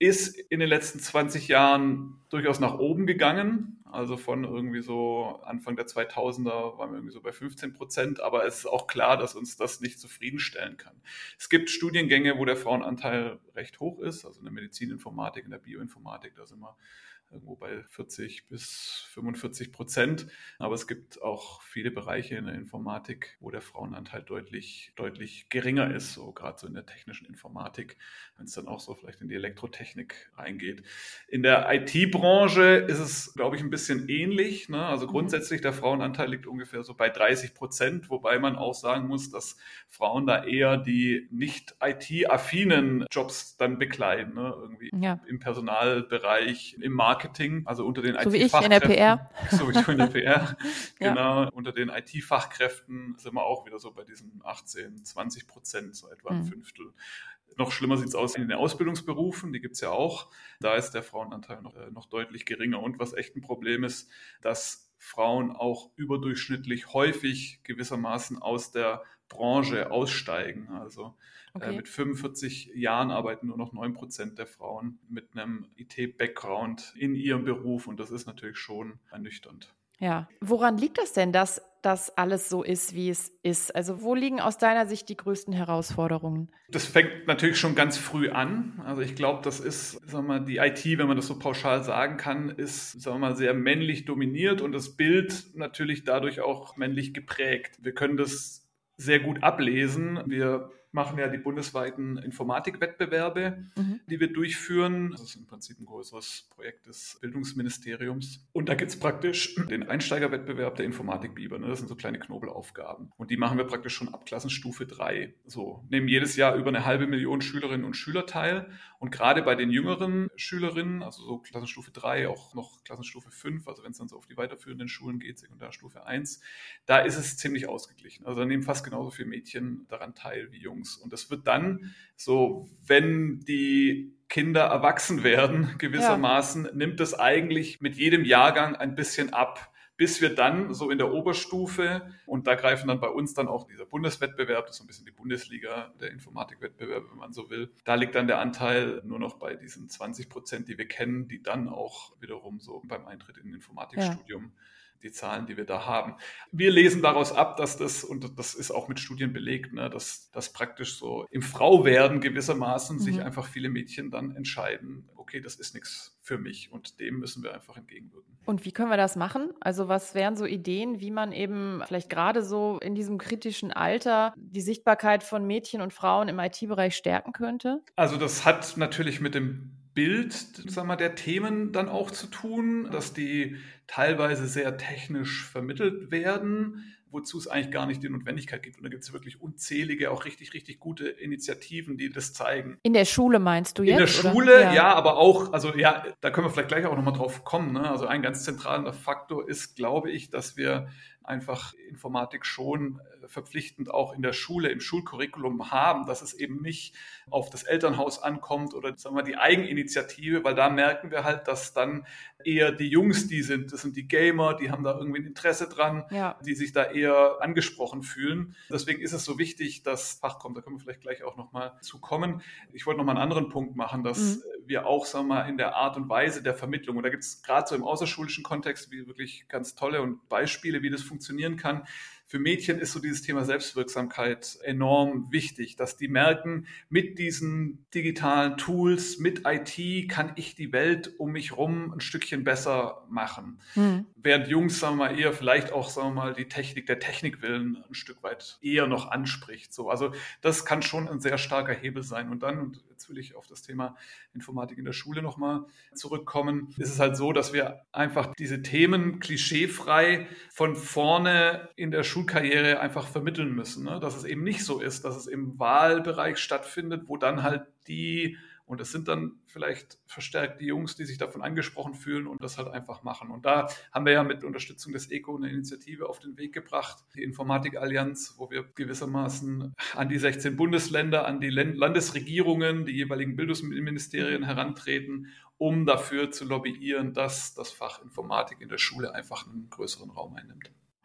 ist in den letzten zwanzig Jahren durchaus nach oben gegangen. Also von irgendwie so Anfang der zweitausender waren wir irgendwie so bei fünfzehn Prozent. Aber es ist auch klar, dass uns das nicht zufriedenstellen kann. Es gibt Studiengänge, wo der Frauenanteil recht hoch ist. Also in der Medizininformatik, in der Bioinformatik, da sind wir irgendwo bei vierzig bis fünfundvierzig Prozent. Aber es gibt auch viele Bereiche in der Informatik, wo der Frauenanteil deutlich, deutlich geringer ist, so gerade so in der technischen Informatik, wenn es dann auch so vielleicht in die Elektrotechnik reingeht. In der I T-Branche ist es, glaube ich, ein bisschen ähnlich. Ne? Also grundsätzlich der Frauenanteil liegt ungefähr so bei dreißig Prozent, wobei man auch sagen muss, dass Frauen da eher die nicht I T-affinen Jobs dann bekleiden, ne? Irgendwie ja. im Personalbereich, im Marketing. Marketing, also unter den so I T-Fachkräften. So wie ich in der P R. So wie du in der P R. Genau. Ja. Unter den I T-Fachkräften sind wir auch wieder so bei diesen achtzehn, zwanzig Prozent, so etwa ein mhm. Fünftel. Noch schlimmer sieht es aus in den Ausbildungsberufen, die gibt es ja auch. Da ist der Frauenanteil noch, äh, noch deutlich geringer. Und was echt ein Problem ist, dass Frauen auch überdurchschnittlich häufig gewissermaßen aus der Branche aussteigen. Also okay. äh, mit fünfundvierzig Jahren arbeiten nur noch neun Prozent der Frauen mit einem I T-Background in ihrem Beruf und das ist natürlich schon ernüchternd. Ja, woran liegt das denn, dass das alles so ist, wie es ist? Also wo liegen aus deiner Sicht die größten Herausforderungen? Das fängt natürlich schon ganz früh an. Also ich glaube, das ist, sagen wir mal, die I T, wenn man das so pauschal sagen kann, ist, sagen wir mal, sehr männlich dominiert und das Bild natürlich dadurch auch männlich geprägt. Wir können das sehr gut ablesen. Wir machen ja die bundesweiten Informatikwettbewerbe, mhm. die wir durchführen. Das ist im Prinzip ein größeres Projekt des Bildungsministeriums. Und da gibt es praktisch den Einsteigerwettbewerb der Informatik-Biber. Ne? Das sind so kleine Knobelaufgaben. Und die machen wir praktisch schon ab Klassenstufe drei. So, nehmen jedes Jahr über eine halbe Million Schülerinnen und Schüler teil. Und gerade bei den jüngeren Schülerinnen, also so Klassenstufe drei, auch noch Klassenstufe fünf, also wenn es dann so auf die weiterführenden Schulen geht, Sekundarstufe eins, da ist es ziemlich ausgeglichen. Also da nehmen fast genauso viele Mädchen daran teil wie Jungs. Und das wird dann so, wenn die Kinder erwachsen werden, gewissermaßen, ja. nimmt das eigentlich mit jedem Jahrgang ein bisschen ab, bis wir dann so in der Oberstufe, und da greifen dann bei uns dann auch dieser Bundeswettbewerb, das ist so ein bisschen die Bundesliga, der Informatikwettbewerb, wenn man so will, da liegt dann der Anteil nur noch bei diesen zwanzig Prozent, die wir kennen, die dann auch wiederum so beim Eintritt in ein Informatikstudium ja. die Zahlen, die wir da haben. Wir lesen daraus ab, dass das, und das ist auch mit Studien belegt, ne, dass, dass praktisch so im Frauwerden gewissermaßen mhm. sich einfach viele Mädchen dann entscheiden, okay, das ist nichts für mich und dem müssen wir einfach entgegenwirken. Und wie können wir das machen? Also was wären so Ideen, wie man eben vielleicht gerade so in diesem kritischen Alter die Sichtbarkeit von Mädchen und Frauen im I T-Bereich stärken könnte? Also das hat natürlich mit dem Bild, sagen wir, der Themen dann auch zu tun, dass die teilweise sehr technisch vermittelt werden, wozu es eigentlich gar nicht die Notwendigkeit gibt. Und da gibt es wirklich unzählige, auch richtig, richtig gute Initiativen, die das zeigen. In der Schule meinst du jetzt? In der Schule, ja. ja, aber auch, also ja, da können wir vielleicht gleich auch nochmal drauf kommen. Ne? Also ein ganz zentraler Faktor ist, glaube ich, dass wir einfach Informatik schon verpflichtend auch in der Schule, im Schulcurriculum haben, dass es eben nicht auf das Elternhaus ankommt oder sagen wir die Eigeninitiative, weil da merken wir halt, dass dann eher die Jungs die sind, das sind die Gamer, die haben da irgendwie ein Interesse dran, ja. die sich da eher angesprochen fühlen. Deswegen ist es so wichtig, dass Fach kommt, da können wir vielleicht gleich auch nochmal zu kommen. Ich wollte nochmal einen anderen Punkt machen, dass mhm. wir auch, sagen wir mal, in der Art und Weise der Vermittlung, und da gibt es gerade so im außerschulischen Kontext wie wirklich ganz tolle und Beispiele, wie das funktionieren kann. Für Mädchen ist so dieses Thema Selbstwirksamkeit enorm wichtig, dass die merken, mit diesen digitalen Tools, mit I T kann ich die Welt um mich rum ein Stückchen besser machen. Mhm. Während Jungs, sagen wir mal, eher vielleicht auch, sagen wir mal, die Technik der Technik willen ein Stück weit eher noch anspricht. So, also das kann schon ein sehr starker Hebel sein. Und dann, und jetzt will ich auf das Thema Informatik in der Schule nochmal zurückkommen, ist es halt so, dass wir einfach diese Themen klischeefrei von vorne in der Schulkarriere einfach vermitteln müssen, ne? Dass es eben nicht so ist, dass es im Wahlbereich stattfindet, wo dann halt die, und es sind dann vielleicht verstärkt die Jungs, die sich davon angesprochen fühlen und das halt einfach machen. Und da haben wir ja mit Unterstützung des E C O eine Initiative auf den Weg gebracht, die Informatik-Allianz, wo wir gewissermaßen an die sechzehn Bundesländer, an die Landesregierungen, die jeweiligen Bildungsministerien herantreten, um dafür zu lobbyieren, dass das Fach Informatik in der Schule einfach einen größeren Raum einnimmt. Hm.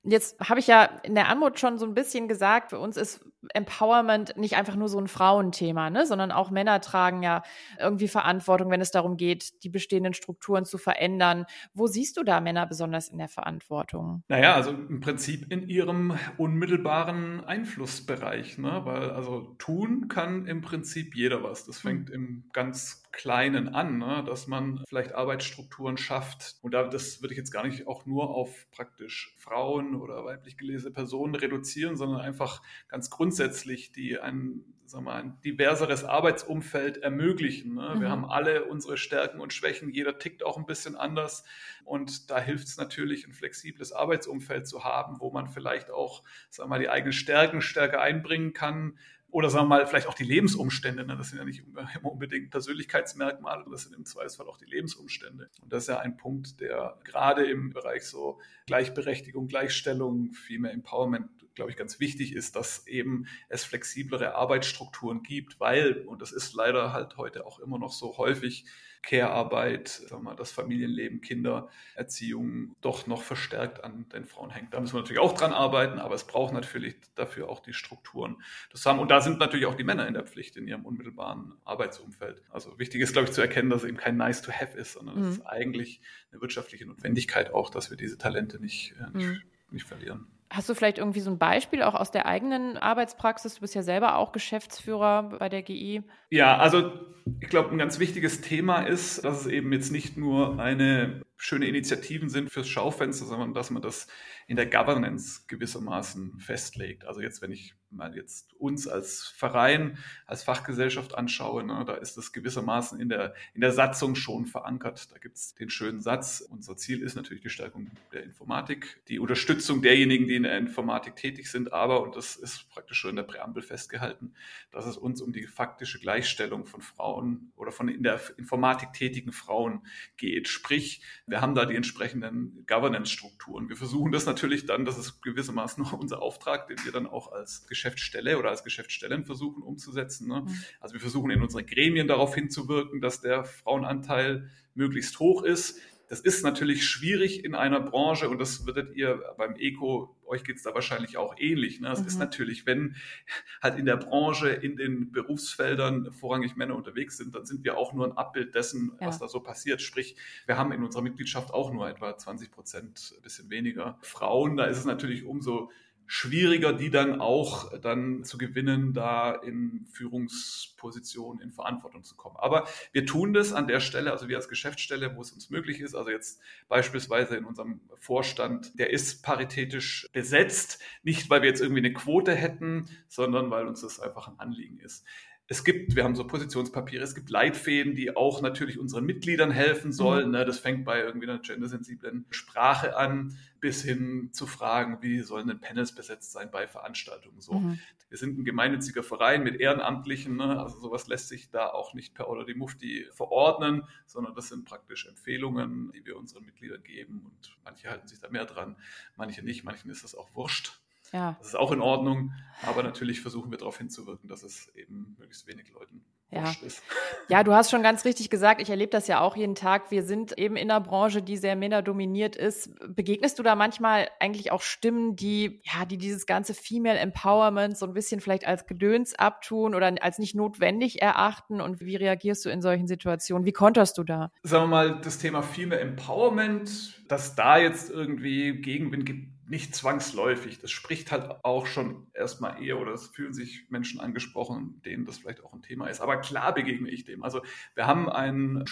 Jetzt habe ich ja in der Anmut schon so ein bisschen gesagt, für uns ist Empowerment nicht einfach nur so ein Frauenthema, ne, sondern auch Männer tragen ja irgendwie Verantwortung, wenn es darum geht, die bestehenden Strukturen zu verändern. Wo siehst du da Männer besonders in der Verantwortung? Naja, also im Prinzip in ihrem unmittelbaren Einflussbereich, ne? Weil also tun kann im Prinzip jeder was. Das fängt mhm. im ganz Kleinen an, ne? Dass man vielleicht Arbeitsstrukturen schafft. Und da, das würde ich jetzt gar nicht auch nur auf praktisch Frauen oder weiblich gelesene Personen reduzieren, sondern einfach ganz grundsätzlich, die ein, sagen wir mal, ein diverseres Arbeitsumfeld ermöglichen. Ne? Mhm. Wir haben alle unsere Stärken und Schwächen, jeder tickt auch ein bisschen anders. Und da hilft es natürlich, ein flexibles Arbeitsumfeld zu haben, wo man vielleicht auch, sagen wir mal, die eigenen Stärken stärker einbringen kann. Oder sagen wir mal, vielleicht auch die Lebensumstände. Ne? Das sind ja nicht immer unbedingt Persönlichkeitsmerkmale, das sind im Zweifelsfall auch die Lebensumstände. Und das ist ja ein Punkt, der gerade im Bereich so Gleichberechtigung, Gleichstellung, Female Empowerment, glaube ich, ganz wichtig ist, dass eben es flexiblere Arbeitsstrukturen gibt, weil, und das ist leider halt heute auch immer noch so häufig, Care-Arbeit, sagen wir mal, das Familienleben, Kindererziehung doch noch verstärkt an den Frauen hängt. Da müssen wir natürlich auch dran arbeiten, aber es braucht natürlich dafür auch die Strukturen. Das haben, und da sind natürlich auch die Männer in der Pflicht in ihrem unmittelbaren Arbeitsumfeld. Also wichtig ist, glaube ich, zu erkennen, dass es eben kein nice to have ist, sondern es mhm. ist eigentlich eine wirtschaftliche Notwendigkeit auch, dass wir diese Talente nicht, äh, nicht, mhm. nicht verlieren. Hast du vielleicht irgendwie so ein Beispiel auch aus der eigenen Arbeitspraxis? Du bist ja selber auch Geschäftsführer bei der G I. Ja, also ich glaube, ein ganz wichtiges Thema ist, dass es eben jetzt nicht nur eine schöne Initiativen sind fürs Schaufenster, sondern dass man das in der Governance gewissermaßen festlegt. Also jetzt, wenn ich mal jetzt uns als Verein, als Fachgesellschaft anschaue, ne, da ist das gewissermaßen in der, in der Satzung schon verankert. Da gibt es den schönen Satz. Unser Ziel ist natürlich die Stärkung der Informatik, die Unterstützung derjenigen, die in der Informatik tätig sind, aber, und das ist praktisch schon in der Präambel festgehalten, dass es uns um die faktische Gleichstellung von Frauen oder von in der Informatik tätigen Frauen geht. Sprich, wir haben da die entsprechenden Governance-Strukturen. Wir versuchen das natürlich dann, das ist gewissermaßen noch unser Auftrag, den wir dann auch als Geschäftsstelle oder als Geschäftsstellen versuchen umzusetzen. Ne? Mhm. Also wir versuchen in unseren Gremien darauf hinzuwirken, dass der Frauenanteil möglichst hoch ist. Das ist natürlich schwierig in einer Branche und das würdet ihr beim Eco, euch geht es da wahrscheinlich auch ähnlich. Ne? Es mhm. ist natürlich, wenn halt in der Branche, in den Berufsfeldern vorrangig Männer unterwegs sind, dann sind wir auch nur ein Abbild dessen, ja. was da so passiert. Sprich, wir haben in unserer Mitgliedschaft auch nur etwa zwanzig Prozent, ein bisschen weniger Frauen. Da ist es natürlich umso schwieriger, die dann auch dann zu gewinnen, da in Führungspositionen, in Verantwortung zu kommen. Aber wir tun das an der Stelle, also wir als Geschäftsstelle, wo es uns möglich ist, also jetzt beispielsweise in unserem Vorstand, der ist paritätisch besetzt, nicht weil wir jetzt irgendwie eine Quote hätten, sondern weil uns das einfach ein Anliegen ist. Es gibt, wir haben so Positionspapiere, es gibt Leitfäden, die auch natürlich unseren Mitgliedern helfen sollen. Mhm. Das fängt bei irgendwie einer gendersensiblen Sprache an, bis hin zu Fragen, wie sollen denn Panels besetzt sein bei Veranstaltungen. So. Mhm. Wir sind ein gemeinnütziger Verein mit Ehrenamtlichen, also sowas lässt sich da auch nicht per Order die Mufti verordnen, sondern das sind praktisch Empfehlungen, die wir unseren Mitgliedern geben und manche halten sich da mehr dran, manche nicht, manchen ist das auch wurscht. Ja. Das ist auch in Ordnung, aber natürlich versuchen wir darauf hinzuwirken, dass es eben möglichst wenig Leuten ja. wurscht ist. Ja, du hast schon ganz richtig gesagt, ich erlebe das ja auch jeden Tag. Wir sind eben in einer Branche, die sehr männerdominiert ist. Begegnest du da manchmal eigentlich auch Stimmen, die, ja, die dieses ganze Female Empowerment so ein bisschen vielleicht als Gedöns abtun oder als nicht notwendig erachten? Und wie reagierst du in solchen Situationen? Wie konterst du da? Sagen wir mal, das Thema Female Empowerment, dass da jetzt irgendwie Gegenwind gibt, nicht zwangsläufig. Das spricht halt auch schon erstmal eher oder es fühlen sich Menschen angesprochen, denen das vielleicht auch ein Thema ist. Aber klar begegne ich dem. Also wir haben einen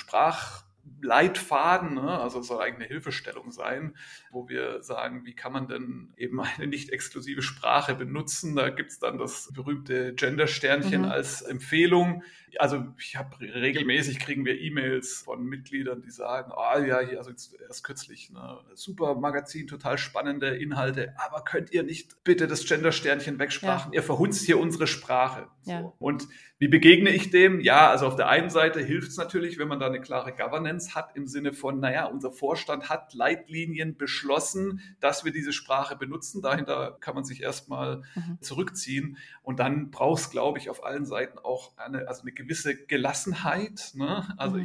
Sprachleitfaden, ne? Also es soll eigentlich eine Hilfestellung sein, wo wir sagen, wie kann man denn eben eine nicht exklusive Sprache benutzen? Da gibt es dann das berühmte Gender-Sternchen mhm. als Empfehlung. Also ich habe regelmäßig kriegen wir E-Mails von Mitgliedern, die sagen, ah oh, ja, hier, also jetzt erst kürzlich, ne, super Magazin, total spannende Inhalte, aber könnt ihr nicht bitte das Gender-Sternchen wegsprachen? Ja. Ihr verhunzt hier unsere Sprache. So. Ja. Und wie begegne ich dem? Ja, also auf der einen Seite hilft es natürlich, wenn man da eine klare Governance hat, im Sinne von, naja, unser Vorstand hat Leitlinien beschlossen, dass wir diese Sprache benutzen. Dahinter kann man sich erstmal mhm. zurückziehen. Und dann braucht es, glaube ich, auf allen Seiten auch eine, also eine gewisse Gelassenheit. Ne? Also mhm. ich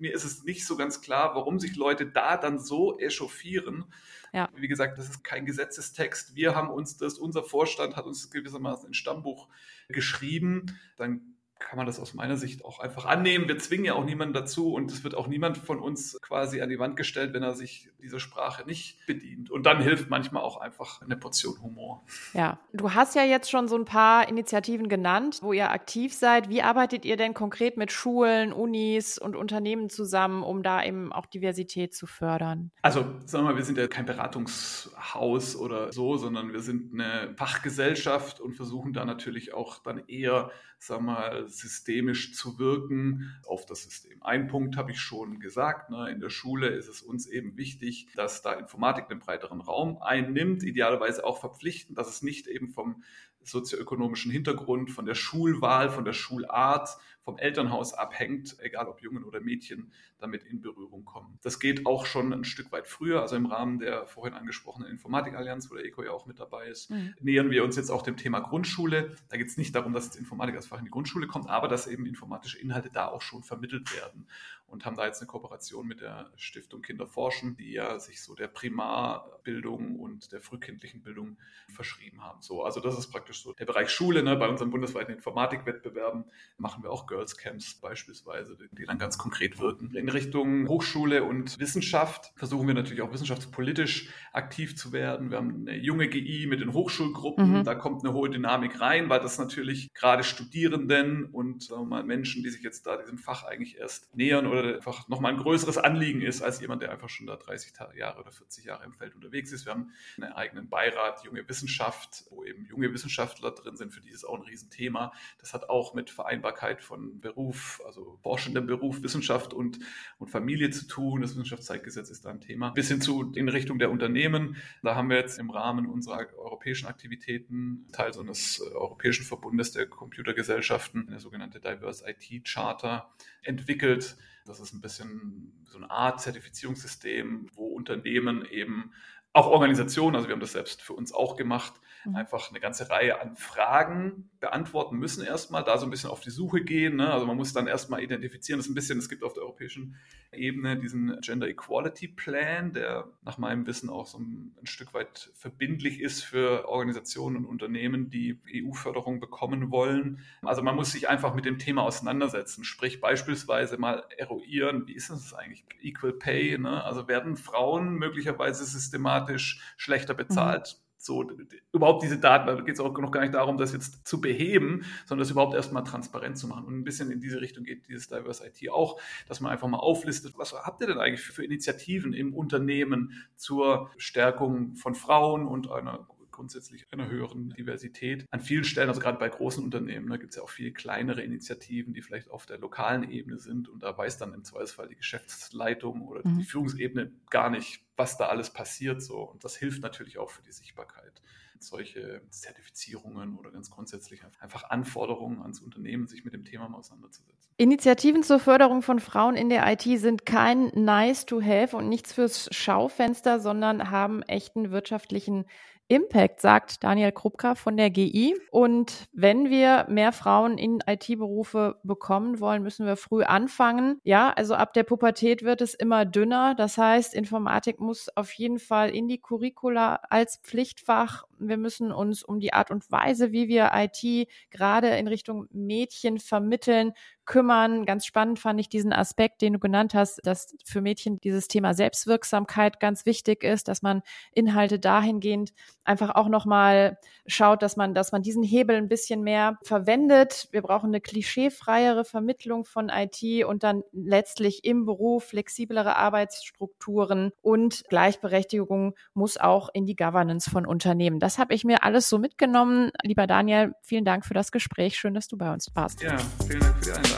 mir ist es nicht so ganz klar, warum sich Leute da dann so echauffieren. Ja. Wie gesagt, das ist kein Gesetzestext. Wir haben uns das, unser Vorstand hat uns gewissermaßen ein Stammbuch geschrieben. Dann kann man das aus meiner Sicht auch einfach annehmen. Wir zwingen ja auch niemanden dazu und es wird auch niemand von uns quasi an die Wand gestellt, wenn er sich dieser Sprache nicht bedient. Und dann hilft manchmal auch einfach eine Portion Humor. Ja, du hast ja jetzt schon so ein paar Initiativen genannt, wo ihr aktiv seid. Wie arbeitet ihr denn konkret mit Schulen, Unis und Unternehmen zusammen, um da eben auch Diversität zu fördern? Also sagen wir mal, wir sind ja kein Beratungshaus oder so, sondern wir sind eine Fachgesellschaft und versuchen da natürlich auch dann eher, sagen wir mal, systemisch zu wirken auf das System. Ein Punkt habe ich schon gesagt, ne, in der Schule ist es uns eben wichtig, dass da Informatik einen breiteren Raum einnimmt, idealerweise auch verpflichtend, dass es nicht eben vom sozioökonomischen Hintergrund, von der Schulwahl, von der Schulart, vom Elternhaus abhängt, egal ob Jungen oder Mädchen damit in Berührung kommen. Das geht auch schon ein Stück weit früher, also im Rahmen der vorhin angesprochenen Informatikallianz, wo der E C O ja auch mit dabei ist, mhm. nähern wir uns jetzt auch dem Thema Grundschule. Da geht es nicht darum, dass jetzt Informatik als Fach in die Grundschule kommt, aber dass eben informatische Inhalte da auch schon vermittelt werden und haben da jetzt eine Kooperation mit der Stiftung Kinder forschen, die ja sich so der Primarbildung und der frühkindlichen Bildung verschrieben haben. So, also das ist praktisch so der Bereich Schule. Ne? Bei unseren bundesweiten Informatikwettbewerben machen wir auch Girls Camps beispielsweise, die dann ganz konkret wirken. In Richtung Hochschule und Wissenschaft versuchen wir natürlich auch wissenschaftspolitisch aktiv zu werden. Wir haben eine junge G I mit den Hochschulgruppen, mhm. da kommt eine hohe Dynamik rein, weil das natürlich gerade Studierenden und sagen wir mal, Menschen, die sich jetzt da diesem Fach eigentlich erst nähern oder einfach nochmal ein größeres Anliegen ist als jemand, der einfach schon da dreißig Jahre oder vierzig Jahre im Feld unterwegs ist. Wir haben einen eigenen Beirat Junge Wissenschaft, wo eben junge Wissenschaftler drin sind, für die ist auch ein Riesenthema. Das hat auch mit Vereinbarkeit von Beruf, also forschendem Beruf, Wissenschaft und, und Familie zu tun. Das Wissenschaftszeitgesetz ist da ein Thema. Bis hin zu in Richtung der Unternehmen. Da haben wir jetzt im Rahmen unserer europäischen Aktivitäten, Teil so eines äh, europäischen Verbundes der Computergesellschaften, eine sogenannte Diverse I T Charter entwickelt. Das ist ein bisschen so eine Art Zertifizierungssystem, wo Unternehmen eben, auch Organisationen, also wir haben das selbst für uns auch gemacht, mhm. einfach eine ganze Reihe an Fragen beantworten müssen erstmal, da so ein bisschen auf die Suche gehen. Ne? Also man muss dann erstmal identifizieren, das ist ein bisschen, es gibt auf der europäischen Ebene diesen Gender Equality Plan, der nach meinem Wissen auch so ein, ein Stück weit verbindlich ist für Organisationen und Unternehmen, die E U-Förderung bekommen wollen. Also man muss sich einfach mit dem Thema auseinandersetzen, sprich beispielsweise mal eruieren, wie ist das eigentlich? Equal Pay, ne? Also werden Frauen möglicherweise systematisch schlechter bezahlt? Mhm. So, überhaupt diese Daten, da geht es auch noch gar nicht darum, das jetzt zu beheben, sondern das überhaupt erstmal transparent zu machen. Und ein bisschen in diese Richtung geht dieses Diverse I T auch, dass man einfach mal auflistet, was habt ihr denn eigentlich für, für Initiativen im Unternehmen zur Stärkung von Frauen und einer grundsätzlich einer höheren Diversität. An vielen Stellen, also gerade bei großen Unternehmen, da gibt es ja auch viele kleinere Initiativen, die vielleicht auf der lokalen Ebene sind und da weiß dann im Zweifelsfall die Geschäftsleitung oder mhm. die Führungsebene gar nicht, was da alles passiert. So. Und das hilft natürlich auch für die Sichtbarkeit. Solche Zertifizierungen oder ganz grundsätzlich einfach Anforderungen ans Unternehmen, sich mit dem Thema mal auseinanderzusetzen. Initiativen zur Förderung von Frauen in der I T sind kein nice to have und nichts fürs Schaufenster, sondern haben echten wirtschaftlichen Impact, sagt Daniel Krupka von der G I. Und wenn wir mehr Frauen in I T-Berufe bekommen wollen, müssen wir früh anfangen. Ja, also ab der Pubertät wird es immer dünner. Das heißt, Informatik muss auf jeden Fall in die Curricula als Pflichtfach. Wir müssen uns um die Art und Weise, wie wir I T gerade in Richtung Mädchen vermitteln, kümmern. Ganz spannend fand ich diesen Aspekt, den du genannt hast, dass für Mädchen dieses Thema Selbstwirksamkeit ganz wichtig ist, dass man Inhalte dahingehend einfach auch nochmal schaut, dass man, dass man diesen Hebel ein bisschen mehr verwendet. Wir brauchen eine klischeefreiere Vermittlung von I T und dann letztlich im Beruf flexiblere Arbeitsstrukturen und Gleichberechtigung muss auch in die Governance von Unternehmen. Das habe ich mir alles so mitgenommen. Lieber Daniel, vielen Dank für das Gespräch. Schön, dass du bei uns warst. Ja, vielen Dank für die Einladung.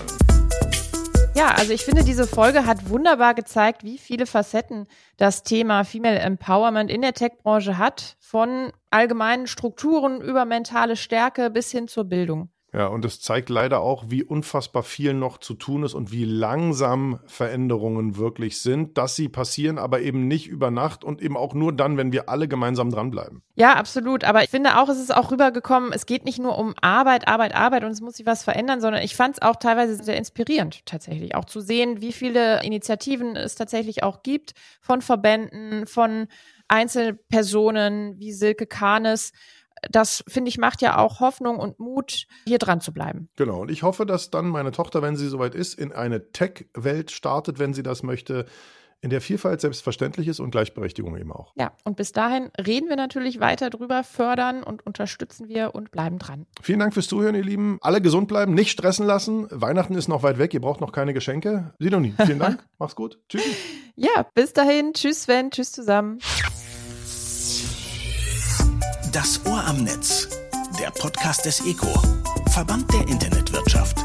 Ja, also ich finde, diese Folge hat wunderbar gezeigt, wie viele Facetten das Thema Female Empowerment in der Tech-Branche hat, von allgemeinen Strukturen über mentale Stärke bis hin zur Bildung. Ja, und es zeigt leider auch, wie unfassbar viel noch zu tun ist und wie langsam Veränderungen wirklich sind, dass sie passieren, aber eben nicht über Nacht und eben auch nur dann, wenn wir alle gemeinsam dranbleiben. Ja, absolut. Aber ich finde auch, es ist auch rübergekommen, es geht nicht nur um Arbeit, Arbeit, Arbeit und es muss sich was verändern, sondern ich fand es auch teilweise sehr inspirierend tatsächlich, auch zu sehen, wie viele Initiativen es tatsächlich auch gibt von Verbänden, von Einzelpersonen wie Silke Kahnes. Das, finde ich, macht ja auch Hoffnung und Mut, hier dran zu bleiben. Genau, und ich hoffe, dass dann meine Tochter, wenn sie soweit ist, in eine Tech-Welt startet, wenn sie das möchte, in der Vielfalt selbstverständlich ist und Gleichberechtigung eben auch. Ja, und bis dahin reden wir natürlich weiter drüber, fördern und unterstützen wir und bleiben dran. Vielen Dank fürs Zuhören, ihr Lieben. Alle gesund bleiben, nicht stressen lassen. Weihnachten ist noch weit weg, ihr braucht noch keine Geschenke. Sidonie, vielen Dank. Mach's gut. Tschüss. Ja, bis dahin. Tschüss, Sven. Tschüss zusammen. Das Ohr am Netz, der Podcast des E C O, Verband der Internetwirtschaft.